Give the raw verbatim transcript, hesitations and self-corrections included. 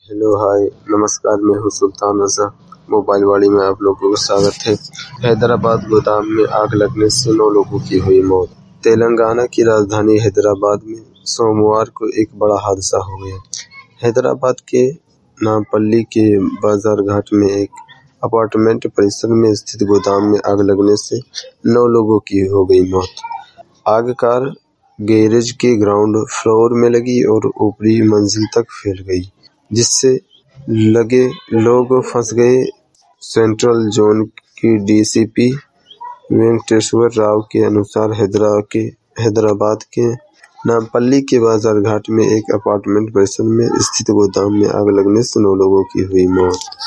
Hello hi नमस्कार, मैं हूँ सुल्तान रज़ा। मोबाइल वाड़ी में आप लोगों का स्वागत है। हैदराबाद गोदाम में आग लगने से नौ लोगों की हुई मौत। तेलंगाना की राजधानी हैदराबाद में सोमवार को एक बड़ा हादसा हो गया। हैदराबाद के नामपल्ली के बाजार घाट में एक अपार्टमेंट परिसर में स्थित गोदाम में आग लगने से नौ लोगों की हो गई मौत। आग कार गैरेज के ग्राउंड फ्लोर में लगी और ऊपरी मंजिल तक फैल गई, जिससे लगे लोग फंस गए। सेंट्रल जोन की डीसीपी वेंकटेश्वर राव के अनुसार हैदरा के हैदराबाद के नामपल्ली के बाजार घाट में एक अपार्टमेंट परिसर में स्थित गोदाम में आग लगने से नौ लोगों की हुई मौत।